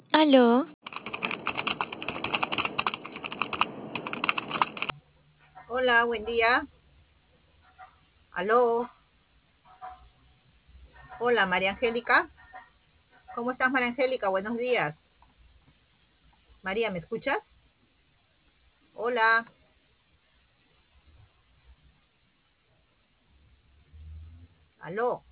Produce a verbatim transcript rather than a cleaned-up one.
Aló, Hola, buen día. Aló. Hola, María Angélica. ¿Cómo estás, María Angélica? Buenos días. María, ¿me escuchas? Hola. Aló.